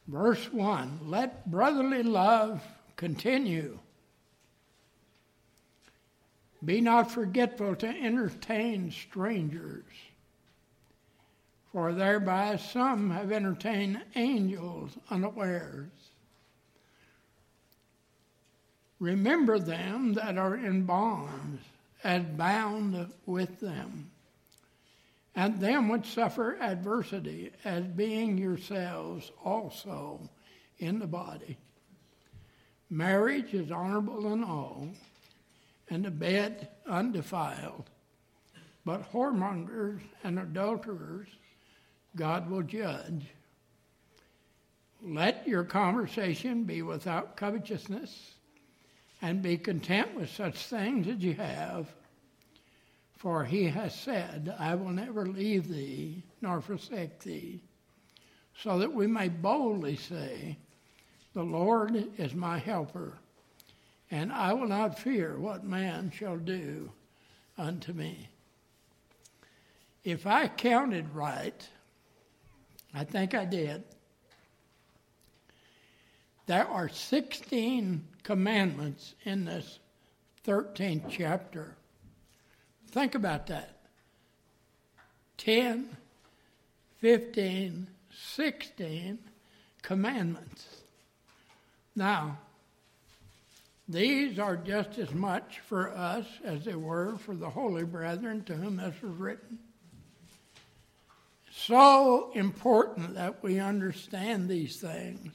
Verse 1, let brotherly love continue. Be not forgetful to entertain strangers, for thereby some have entertained angels unawares. Remember them that are in bonds, as bound with them, and them which suffer adversity, as being yourselves also in the body. Marriage is honorable in all, and the bed undefiled. But whoremongers and adulterers God will judge. Let your conversation be without covetousness, and be content with such things as you have. For he has said, I will never leave thee, nor forsake thee, so that we may boldly say, the Lord is my helper, and I will not fear what man shall do unto me. If I counted right, I think I did, there are 16 commandments in this 13th chapter. Think about that. 10, 15, 16 commandments. Now, these are just as much for us as they were for the holy brethren to whom this was written. So important that we understand these things.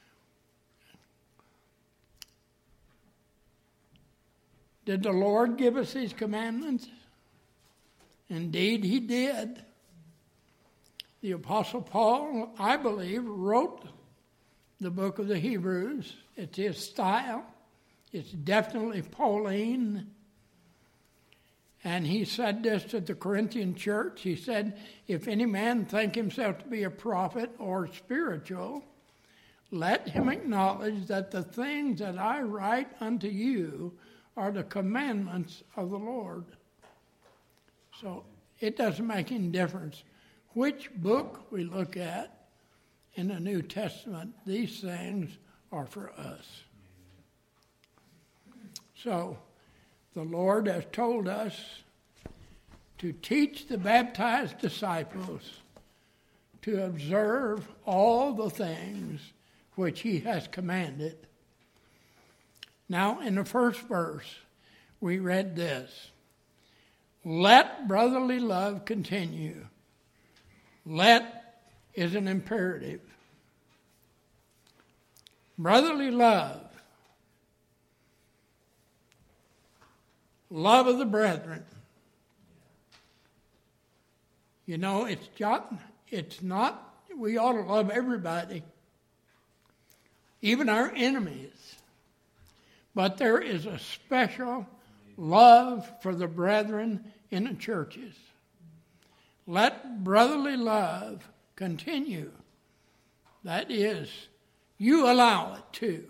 Did the Lord give us these commandments? Indeed, he did. The Apostle Paul, I believe, wrote the book of the Hebrews. It's his style. It's definitely Pauline. And he said this to the Corinthian church. He said, if any man think himself to be a prophet or spiritual, let him acknowledge that the things that I write unto you are the commandments of the Lord. So it doesn't make any difference which book we look at in the New Testament. These things are for us. So the Lord has told us to teach the baptized disciples to observe all the things which he has commanded. Now, in the first verse, we read this. Let brotherly love continue. Let is an imperative. Brotherly love. Love of the brethren. You know, it's not, we ought to love everybody, even our enemies. But there is a special love for the brethren in the churches. Let brotherly love continue. That is, you allow it to.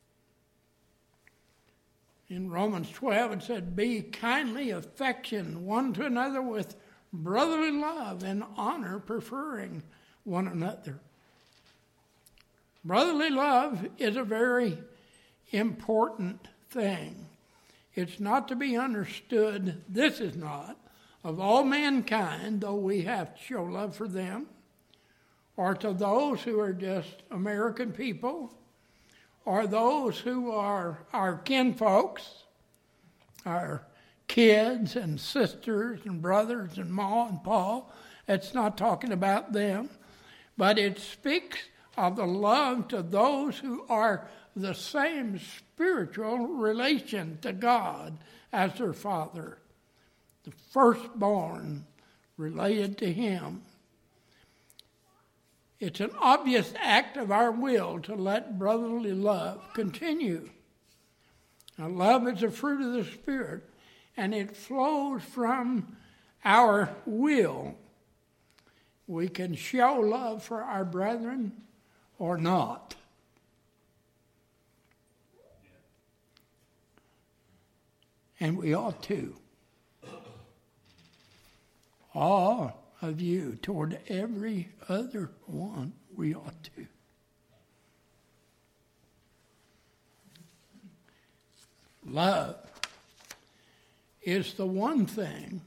In Romans 12 it said, be kindly affection one to another with brotherly love and honor, preferring one another. Brotherly love is a very important thing. It's not to be understood, this is not, of all mankind, though we have to show love for them, or to those who are just American people, or those who are our kinfolks, our kids and sisters and brothers and Ma and Pa. It's not talking about them, but it speaks of the love to those who are the same spiritual relation to God as their father, the firstborn related to him. It's an obvious act of our will to let brotherly love continue. Now, love is a fruit of the Spirit, and it flows from our will. We can show love for our brethren or not. And we ought to. All of you, toward every other one, we ought to. Love is the one thing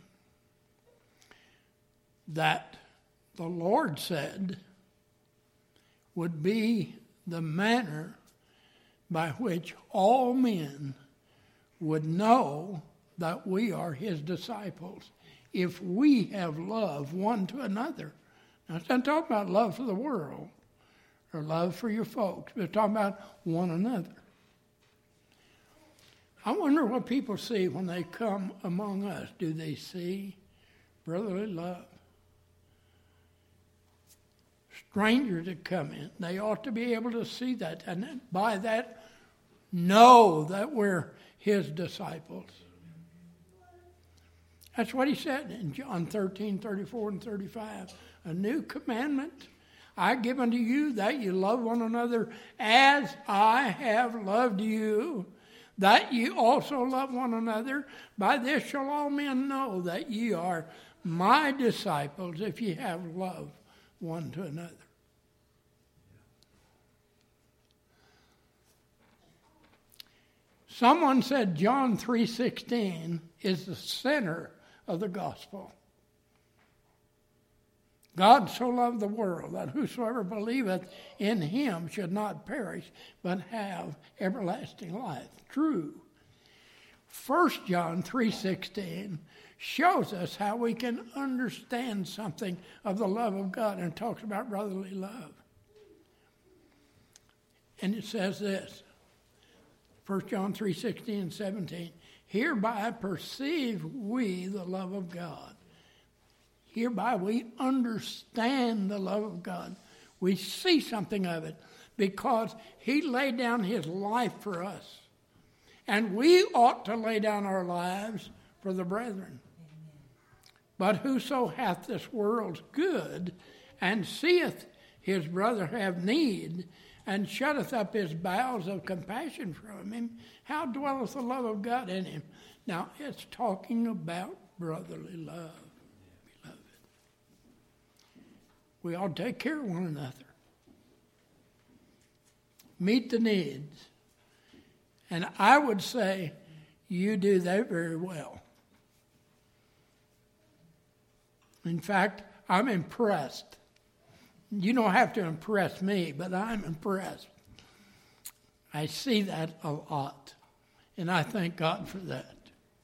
that the Lord said would be the manner by which all men would know that we are his disciples if we have love one to another. Now, it's not talking about love for the world or love for your folks, but it's talking about one another. I wonder what people see when they come among us. Do they see brotherly love? Strangers that come in, they ought to be able to see that, and by that know that we're his disciples. That's what he said in John 13, 34 and 35. A new commandment I give unto you, that you love one another as I have loved you, that ye also love one another. By this shall all men know that ye are my disciples, if ye have love one to another. Someone said John 3:16 is the center of the gospel. God so loved the world that whosoever believeth in him should not perish, but have everlasting life. True. 1 John 3:16 shows us how we can understand something of the love of God, and talks about brotherly love. And it says this, 1 John 3:16 and 17, hereby perceive we the love of God. Hereby we understand the love of God. We see something of it because he laid down his life for us. And we ought to lay down our lives for the brethren. But whoso hath this world's good, and seeth his brother have need, and shutteth up his bowels of compassion from him, how dwelleth the love of God in him? Now, it's talking about brotherly love, beloved. We ought to take care of one another. Meet the needs. And I would say you do that very well. In fact, I'm impressed. You don't have to impress me, but I'm impressed. I see that a lot, and I thank God for that.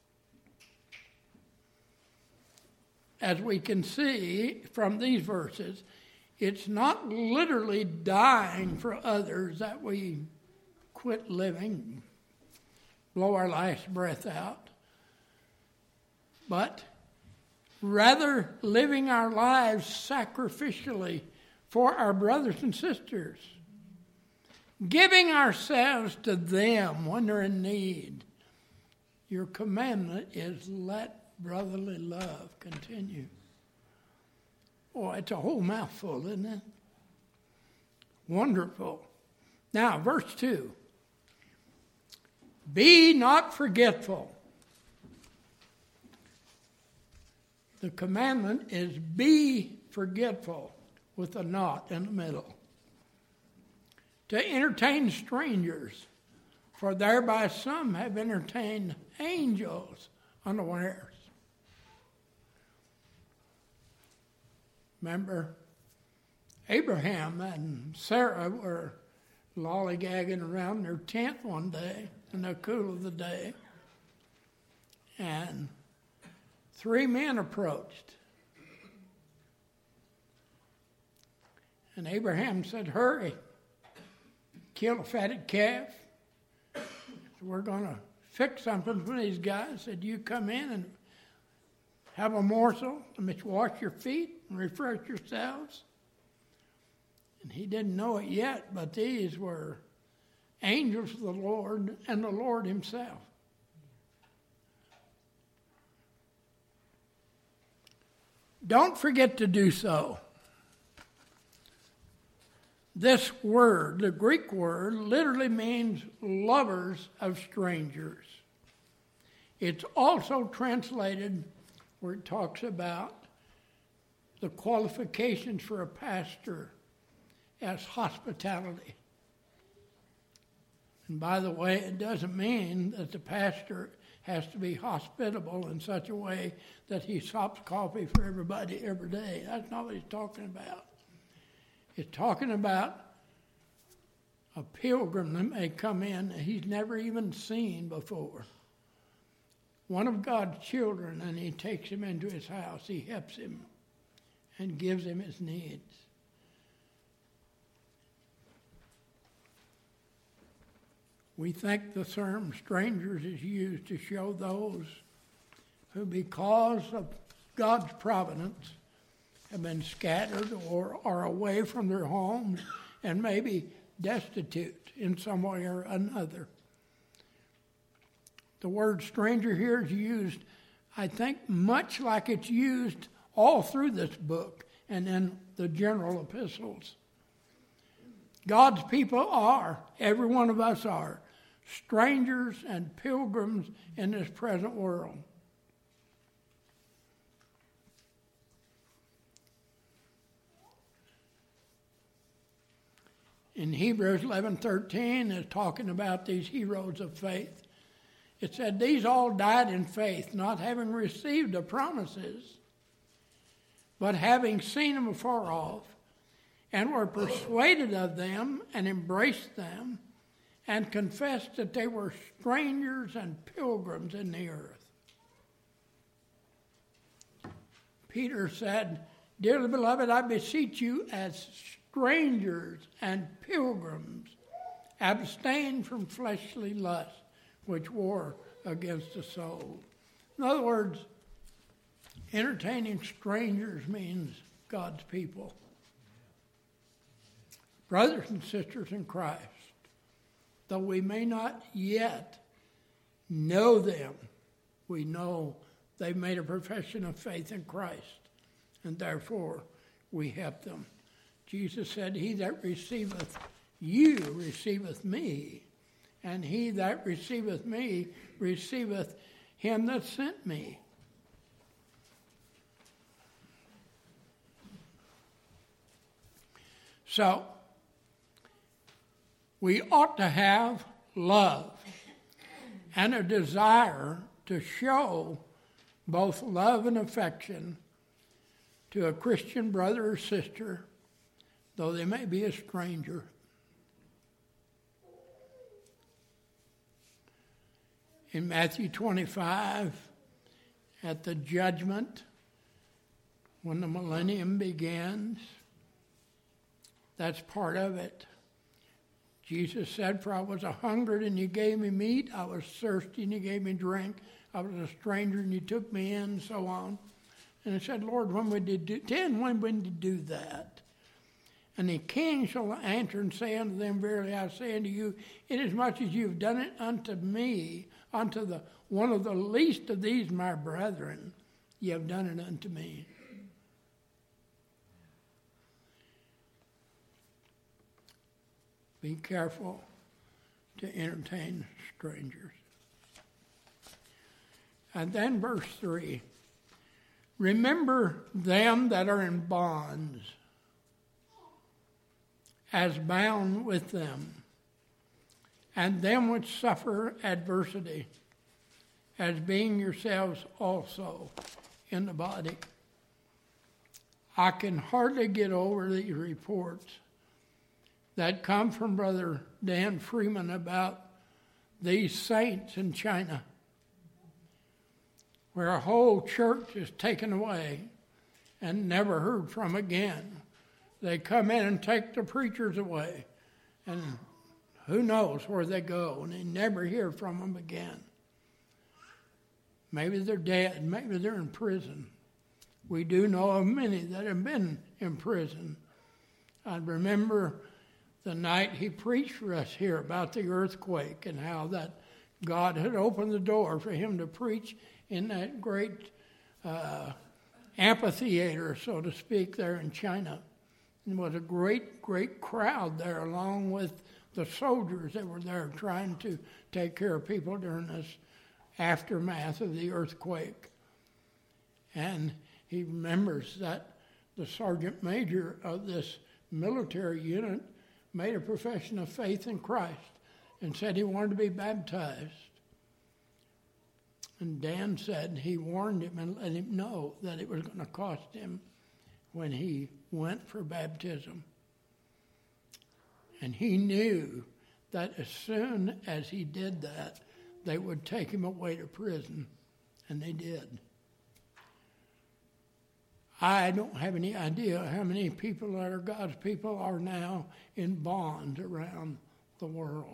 As we can see from these verses, it's not literally dying for others that we quit living, blow our last breath out, but rather living our lives sacrificially for our brothers and sisters, giving ourselves to them when they're in need. Your commandment is let brotherly love continue. Oh, it's a whole mouthful, isn't it? Wonderful. Now, verse 2. Be not forgetful. The commandment is be forgetful, with a not in the middle. To entertain strangers, for thereby some have entertained angels unawares. Remember, Abraham and Sarah were lollygagging around their tent one day in the cool of the day, and 3 men approached. And Abraham said, hurry, kill a fatted calf. So we're going to fix something for these guys. Said, you come in and have a morsel, and wash your feet and refresh yourselves. And he didn't know it yet, but these were angels of the Lord and the Lord himself. Don't forget to do so. This word, the Greek word, literally means lovers of strangers. It's also translated where it talks about the qualifications for a pastor as hospitality. And by the way, it doesn't mean that the pastor has to be hospitable in such a way that he sops coffee for everybody every day. That's not what he's talking about. He's talking about a pilgrim that may come in that he's never even seen before. One of God's children, and he takes him into his house. He helps him and gives him his needs. We think the term strangers is used to show those who, because of God's providence, have been scattered or are away from their homes and maybe destitute in some way or another. The word stranger here is used, I think, much like it's used all through this book and in the general epistles. God's people are, every one of us are, strangers and pilgrims in this present world. In Hebrews 11:13, is talking about these heroes of faith. It said, these all died in faith, not having received the promises, but having seen them afar off, and were persuaded of them, and embraced them, and confessed that they were strangers and pilgrims in the earth. Peter said, dearly beloved, I beseech you as strangers and pilgrims, abstain from fleshly lusts, which war against the soul. In other words, entertaining strangers means God's people. Brothers and sisters in Christ, though we may not yet know them, we know they've made a profession of faith in Christ, and therefore we help them. Jesus said, he that receiveth you receiveth me, and he that receiveth me receiveth him that sent me. So, we ought to have love and a desire to show both love and affection to a Christian brother or sister, though they may be a stranger. In Matthew 25, at the judgment, when the millennium begins, that's part of it. Jesus said, for I was hungered and you gave me meat, I was thirsty and you gave me drink, I was a stranger and you took me in, and so on. And he said, Lord, when did you do that? And the king shall answer and say unto them, verily I say unto you, inasmuch as you have done it unto me, unto one of the least of these my brethren, ye have done it unto me. Be careful to entertain strangers. And then verse 3, remember them that are in bonds, as bound with them, and them which suffer adversity, as being yourselves also in the body. I can hardly get over these reports that come from Brother Dan Freeman about these saints in China, where a whole church is taken away and never heard from again. They come in and take the preachers away, and who knows where they go, and they never hear from them again. Maybe they're dead, maybe they're in prison. We do know of many that have been in prison. I remember the night he preached for us here about the earthquake and how that God had opened the door for him to preach in that great amphitheater, so to speak, there in China. And there was a great, great crowd there, along with the soldiers that were there trying to take care of people during this aftermath of the earthquake. And he remembers that the sergeant major of this military unit made a profession of faith in Christ and said he wanted to be baptized. And Dan said he warned him and let him know that it was going to cost him when he went for baptism. And he knew that as soon as he did that, they would take him away to prison. And they did. I don't have any idea how many people that are God's people are now in bonds around the world.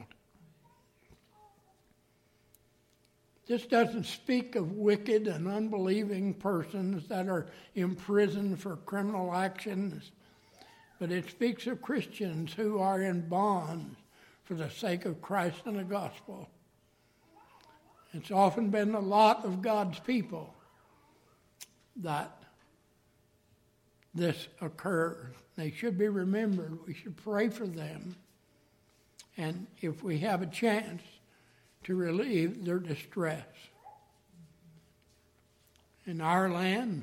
This doesn't speak of wicked and unbelieving persons that are imprisoned for criminal actions, but it speaks of Christians who are in bonds for the sake of Christ and the gospel. It's often been the lot of God's people that this occurs. They should be remembered. We should pray for them. And if we have a chance, to relieve their distress. In our land,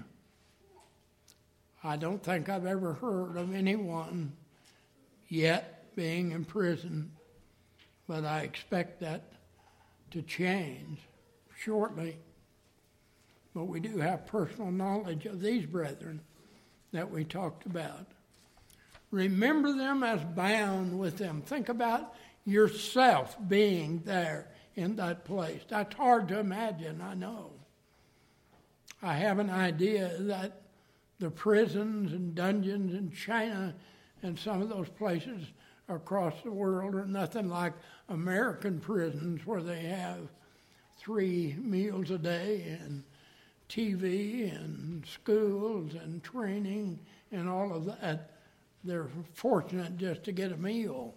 I don't think I've ever heard of anyone yet being in prison, but I expect that to change shortly. But we do have personal knowledge of these brethren that we talked about. Remember them as bound with them. Think about yourself being there in that place. That's hard to imagine, I know. I have an idea that the prisons and dungeons in China and some of those places across the world are nothing like American prisons where they have 3 meals a day and TV and schools and training and all of that. They're fortunate just to get a meal.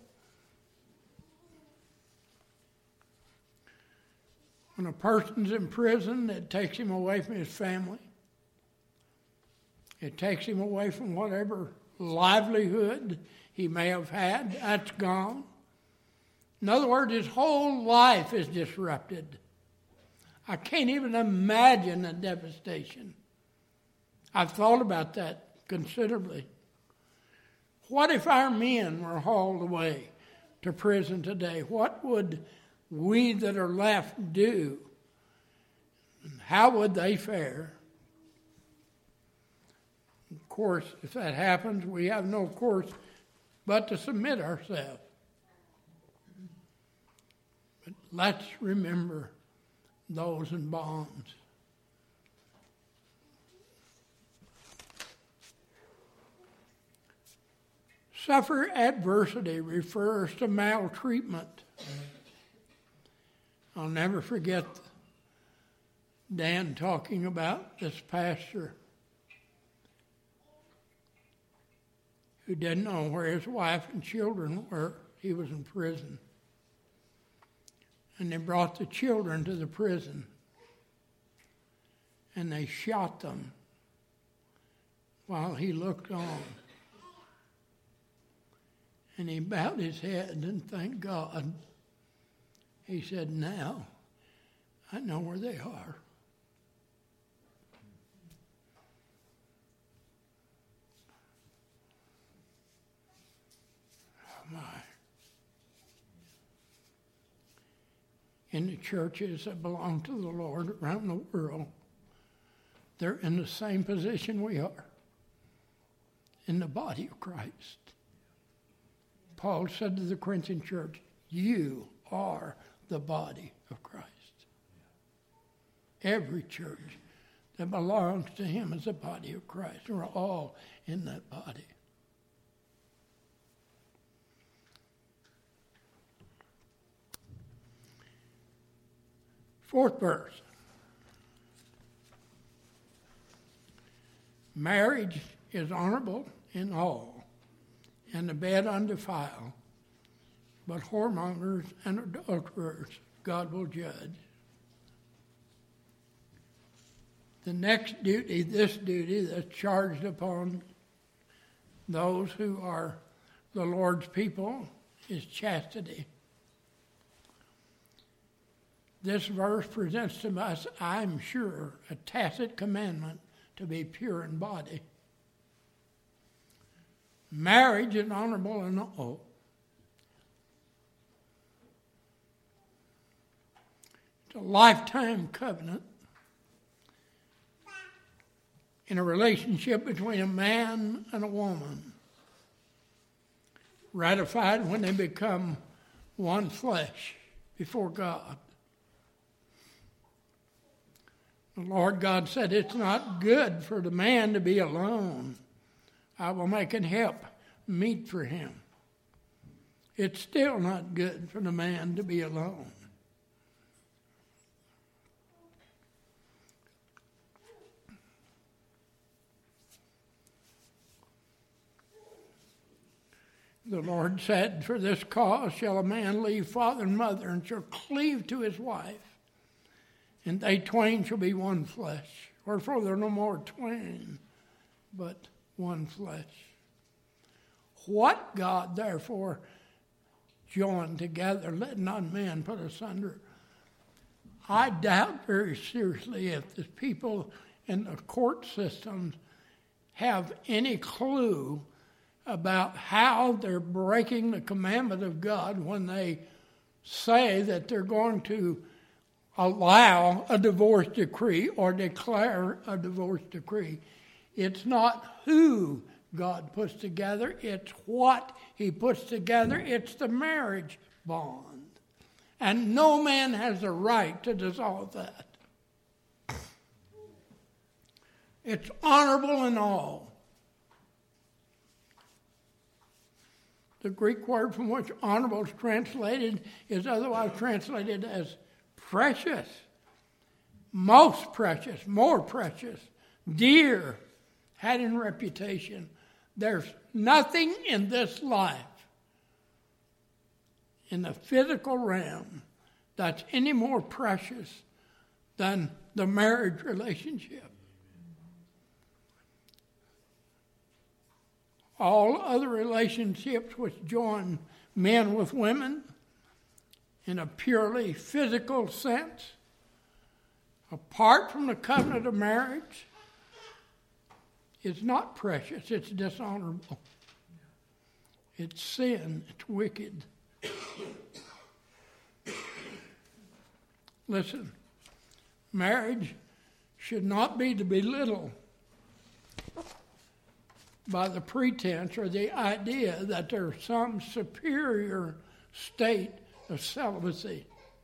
When a person's in prison, it takes him away from his family. It takes him away from whatever livelihood he may have had. That's gone. In other words, his whole life is disrupted. I can't even imagine the devastation. I've thought about that considerably. What if our men were hauled away to prison today? What would we that are left do? How would they fare? Of course, if that happens, we have no course but to submit ourselves. But let's remember those in bonds. Suffer adversity refers to maltreatment. I'll never forget Dan talking about this pastor who didn't know where his wife and children were. He was in prison. And they brought the children to the prison. And they shot them while he looked on. And he bowed his head and thanked God. He said, now I know where they are. Oh my. In the churches that belong to the Lord around the world, they're in the same position we are, in the body of Christ. Paul said to the Corinthian church, you are the body of Christ. Every church that belongs to him is the body of Christ. We're all in that body. Fourth verse. Marriage is honorable in all, and the bed undefiled. But whoremongers and adulterers God will judge. The next duty, this duty that's charged upon those who are the Lord's people, is chastity. This verse presents to us, I'm sure, a tacit commandment to be pure in body. Marriage is honorable in all. a lifetime covenant in a relationship between a man and a woman, ratified when they become one flesh before God. The Lord God said, it's not good for the man to be alone. I will make an help meet for him. It's still not good for the man to be alone. The Lord said, for this cause shall a man leave father and mother, and shall cleave to his wife, and they twain shall be one flesh. Wherefore there are no more twain, but one flesh. What God therefore joined together, let not man put asunder. I doubt very seriously if the people in the court systems have any clue about how they're breaking the commandment of God when they say that they're going to allow a divorce decree or declare a divorce decree. It's not who God puts together, it's what he puts together. It's the marriage bond. And no man has the right to dissolve that. It's honorable in all. The Greek word from which honorable is translated is otherwise translated as precious, most precious, more precious, dear, had in reputation. There's nothing in this life, in the physical realm, that's any more precious than the marriage relationship. All other relationships which join men with women in a purely physical sense, apart from the covenant of marriage, is not precious, it's dishonorable. It's sin, it's wicked. Listen, marriage should not be to belittle by the pretense or the idea that there's some superior state of celibacy,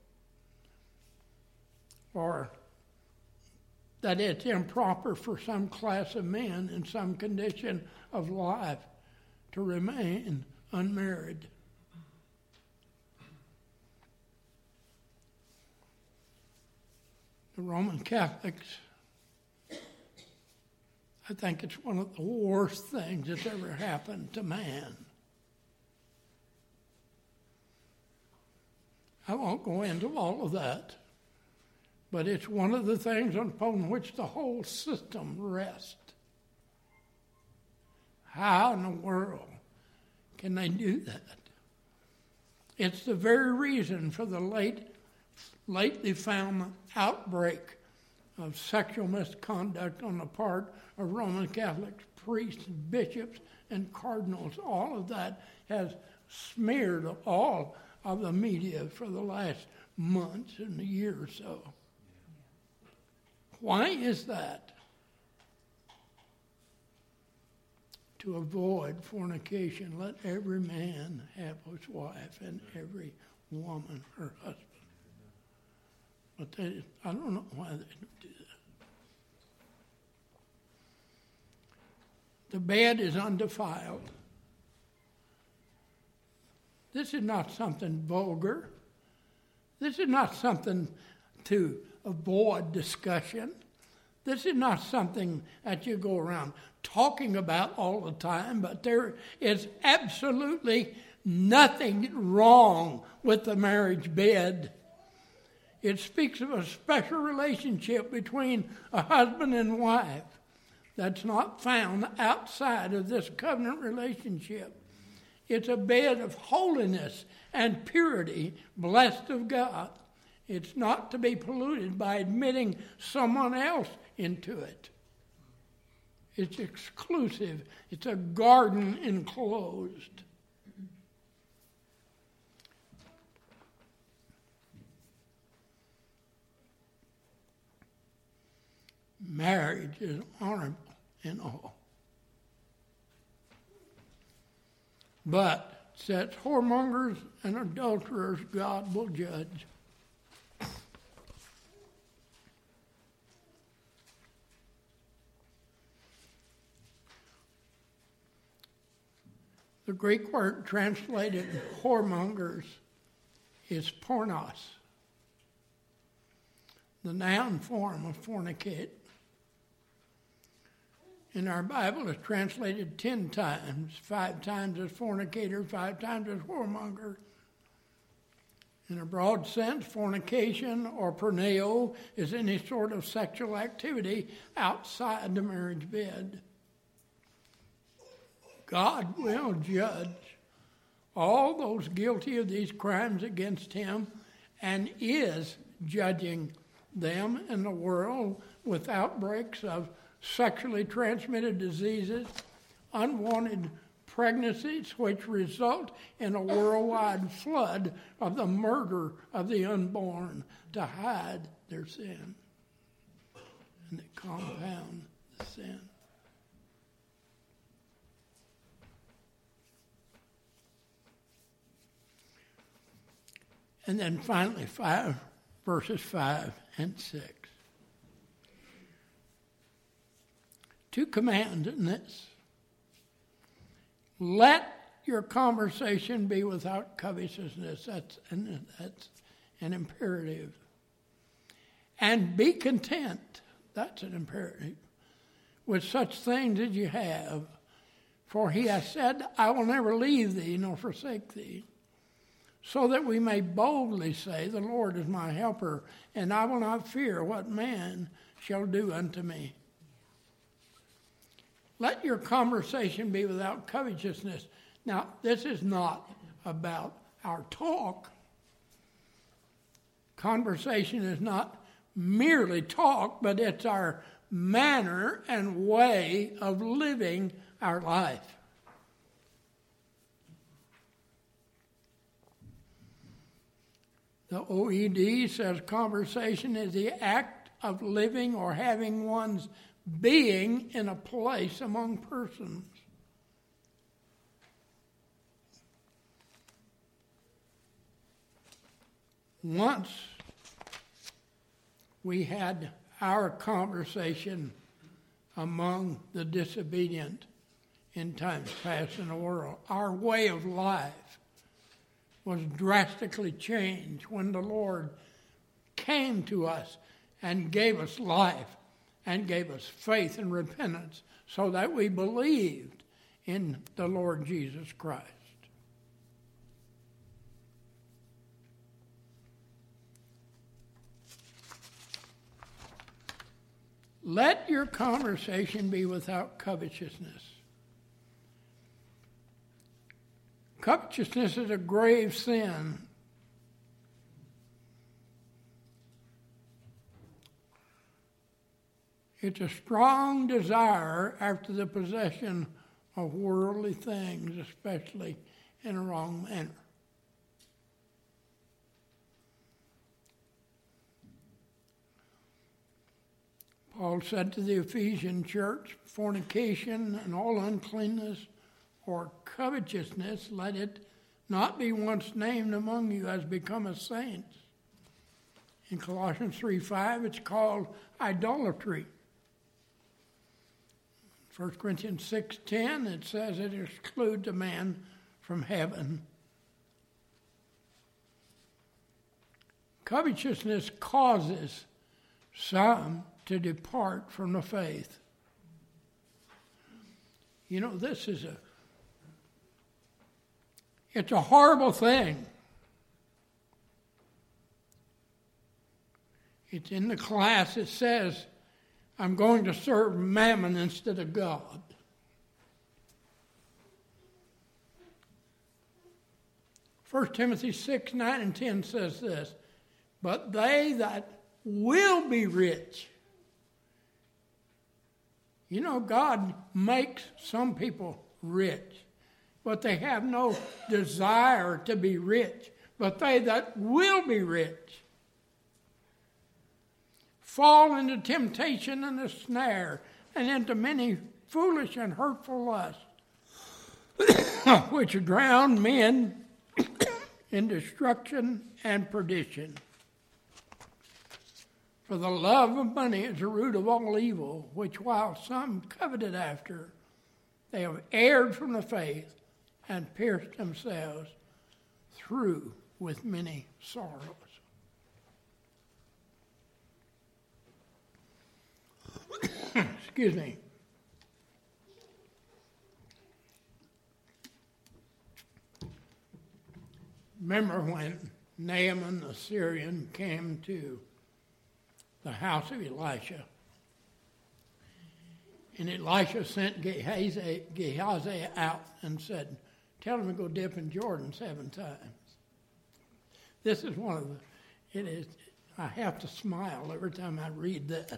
or that it's improper for some class of men in some condition of life to remain unmarried. The Roman Catholics, I think it's one of the worst things that's ever happened to man. I won't go into all of that, but it's one of the things upon which the whole system rests. How in the world can they do that? It's the very reason for the lately found outbreak of sexual misconduct on the part of Roman Catholics, priests, bishops, and cardinals. All of that has smeared all of the media for the last months and a year or so. Why is that? To avoid fornication, let every man have his wife and every woman her husband. But I don't know why they don't do that. The bed is undefiled. This is not something vulgar. This is not something to avoid discussion. This is not something that you go around talking about all the time, but there is absolutely nothing wrong with the marriage bed. It speaks of a special relationship between a husband and wife that's not found outside of this covenant relationship. It's a bed of holiness and purity, blessed of God. It's not to be polluted by admitting someone else into it. It's exclusive. It's a garden enclosed. marriage is honorable in all. But such whoremongers and adulterers God will judge. The Greek word translated whoremongers is pornos, the noun form of fornicate. In our Bible, it's translated 10 times, 5 times as fornicator, 5 times as whoremonger. In a broad sense, fornication or porneo is any sort of sexual activity outside the marriage bed. God will judge all those guilty of these crimes against him and is judging them in the world with outbreaks of sexually transmitted diseases, unwanted pregnancies, which result in a worldwide flood of the murder of the unborn to hide their sin and to compound the sin. And then finally, verses 5 and 6. To command in this, let your conversation be without covetousness. That's an imperative. And be content, that's an imperative, with such things as you have. For he has said, I will never leave thee nor forsake thee. So that we may boldly say, the Lord is my helper, and I will not fear what man shall do unto me. Let your conversation be without covetousness. Now, this is not about our talk. Conversation is not merely talk, but it's our manner and way of living our life. The OED says conversation is the act of living or having one's being in a place among persons. Once we had our conversation among the disobedient in times past in the world. Our way of life was drastically changed when the Lord came to us and gave us life and gave us faith and repentance so that we believed in the Lord Jesus Christ. Let your conversation be without covetousness. Covetousness is a grave sin. It's a strong desire after the possession of worldly things, especially in a wrong manner. Paul said to the Ephesian church, fornication and all uncleanness or covetousness, let it not be once named among you as becometh saints. In Colossians 3:5, it's called idolatry. 1 Corinthians 6:10, it says it excludes a man from heaven. Covetousness causes some to depart from the faith. You know, it's a horrible thing. It's in the class, it says, I'm going to serve mammon instead of God. First Timothy 6:9 and 10 says this, but they that will be rich. You know, God makes some people rich, but they have no desire to be rich. But they that will be rich, fall into temptation and a snare, and into many foolish and hurtful lusts, which drown men in destruction and perdition. For the love of money is the root of all evil, which while some coveted after, they have erred from the faith and pierced themselves through with many sorrows. Excuse me. Remember when Naaman the Syrian came to the house of Elisha, and Elisha sent Gehazi out and said, "Tell him to go dip in Jordan 7 times." This is one of the, I have to smile every time I read that.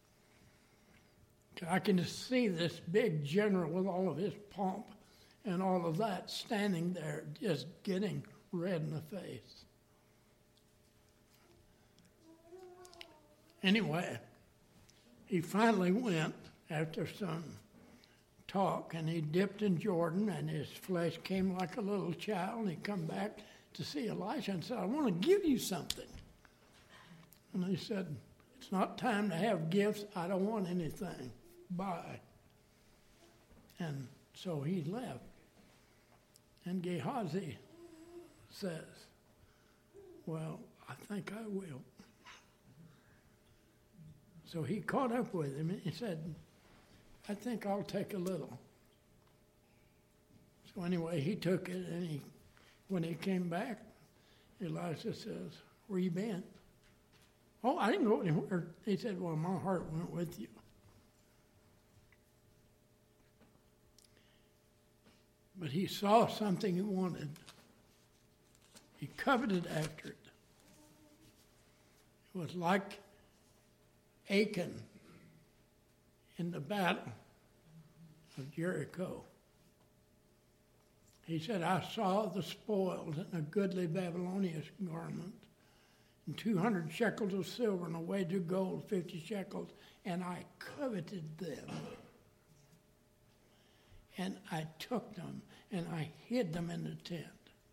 I can just see this big general with all of his pomp and all of that standing there just getting red in the face. Anyway, he finally went after some talk, and he dipped in Jordan, and his flesh came like a little child, and he come back to see Elisha and said, "I want to give you something." And he said, "It's not time to have gifts. I don't want anything. Bye." And so he left. And Gehazi says, "Well, I think I will." So he caught up with him and he said, "I think I'll take a little." So anyway, he took it, and when he came back, Elisha says, "Where you been?" "Oh, I didn't go anywhere." He said, "Well, my heart went with you." But he saw something he wanted. He coveted after it. It was like Achan in the battle of Jericho. He said, "I saw the spoils in a goodly Babylonian garment, and 200 shekels of silver, and a wedge of gold, 50 shekels, and I coveted them. And I took them, and I hid them in the tent."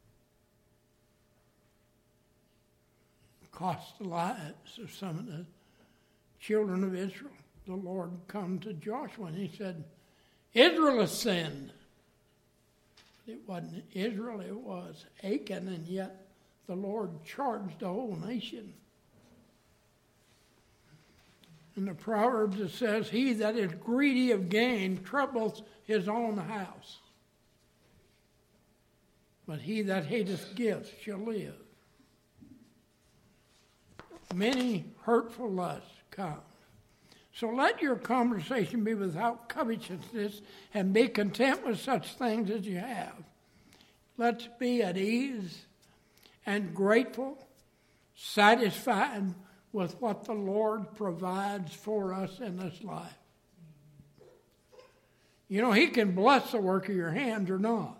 It cost the lives of some of the children of Israel. The Lord come to Joshua, and he said, "Israel has sinned." It wasn't Israel, it was Achan, and yet the Lord charged the whole nation. In the Proverbs it says, "He that is greedy of gain troubles his own house, but he that hateth gifts shall live." Many hurtful lusts come. So let your conversation be without covetousness, and be content with such things as you have. Let's be at ease and grateful, satisfied with what the Lord provides for us in this life. You know, he can bless the work of your hands or not.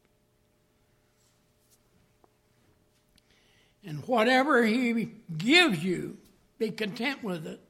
And whatever he gives you, be content with it.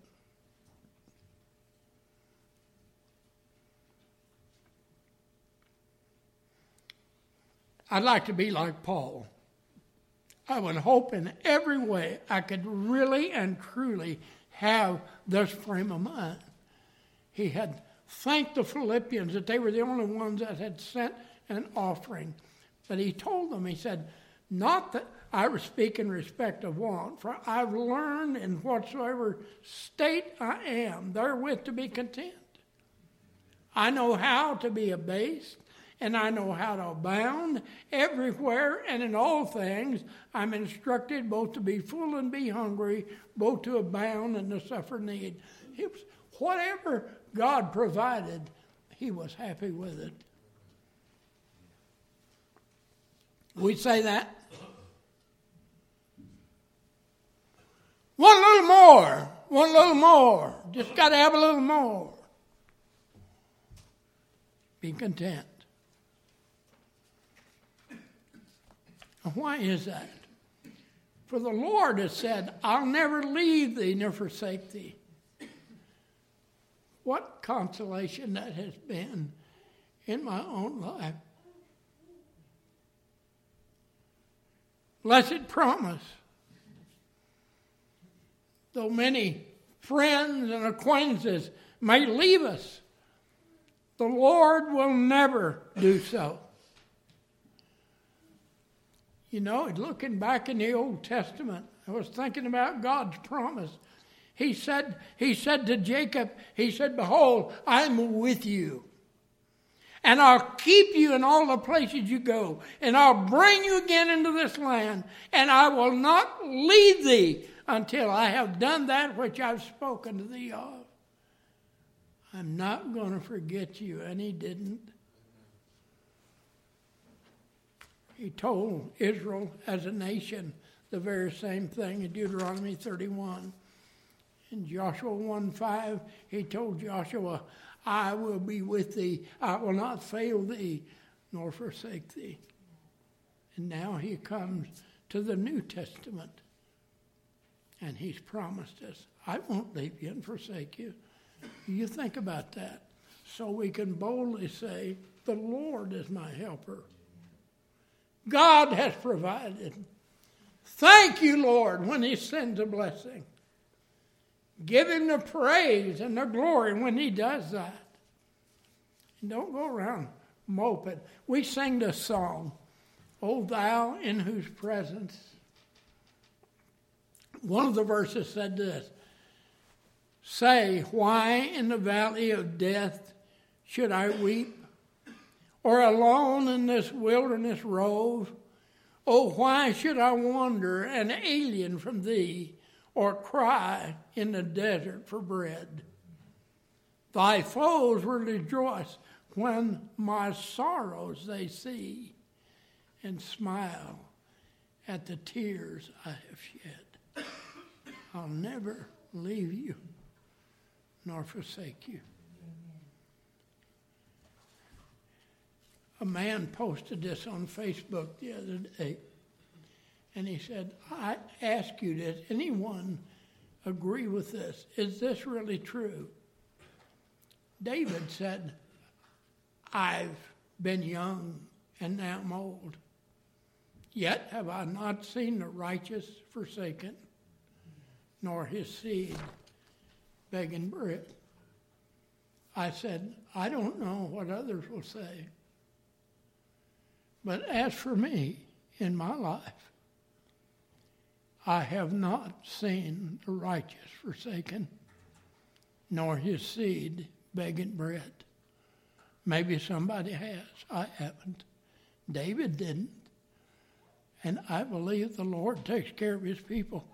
I'd like to be like Paul. I would hope in every way I could really and truly have this frame of mind. He had thanked the Philippians that they were the only ones that had sent an offering. But he told them, he said, "Not that I speak in respect of want, for I've learned in whatsoever state I am, therewith to be content. I know how to be abased, and I know how to abound. Everywhere and in all things I'm instructed both to be full and be hungry, both to abound and to suffer need." Whatever God provided, he was happy with it. We say that? One little more. Just got to have a little more. Be content. Why is that? For the Lord has said, "I'll never leave thee nor forsake thee." consolation that has been in my own life. Blessed promise. Though many friends and acquaintances may leave us, the Lord will never do so. You know, looking back in the Old Testament, I was thinking about God's promise. He said to Jacob, he said, behold, I'm with you. And I'll keep you in all the places you go. And I'll bring you again into this land. And I will not leave thee until I have done that which I've spoken to thee of. I'm not going to forget you. And he didn't. He told Israel as a nation the very same thing in Deuteronomy 31. In Joshua 1:5, he told Joshua, I will be with thee. I will not fail thee, nor forsake thee. And now he comes to the New Testament. And he's promised us, I won't leave you and forsake you. You think about that. So we can boldly say, the Lord is my helper. God has provided. Thank you, Lord, when he sends a blessing. Give him the praise and the glory when he does that. And don't go around moping. We sing this song, O thou in whose presence. One of the verses said this, say, why in the valley of death should I weep? Or alone in this wilderness rove? Oh, why should I wander an alien from thee, or cry in the desert for bread? Thy foes will rejoice when my sorrows they see, and smile at the tears I have shed. I'll never leave you, nor forsake you. A man posted this on Facebook the other day, and he said, I ask you, does anyone agree with this? Is this really true? David said, I've been young and now I'm old. Yet have I not seen the righteous forsaken, nor his seed begging bread. I said, I don't know what others will say. But as for me, in my life, I have not seen the righteous forsaken, nor his seed begging bread. Maybe somebody has. I haven't. David didn't. And I believe the Lord takes care of his people.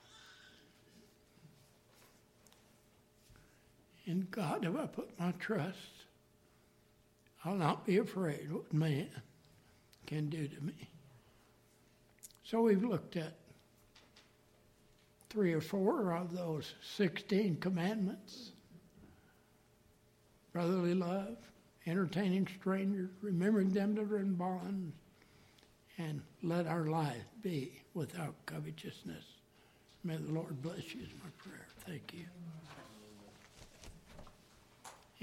In God have I put my trust. I'll not be afraid what man can do to me. So we've looked at 3 or 4 of those 16 commandments. Brotherly love, entertaining strangers, remembering them that are in bonds, and let our life be without covetousness. May the Lord bless you is my prayer. Thank you.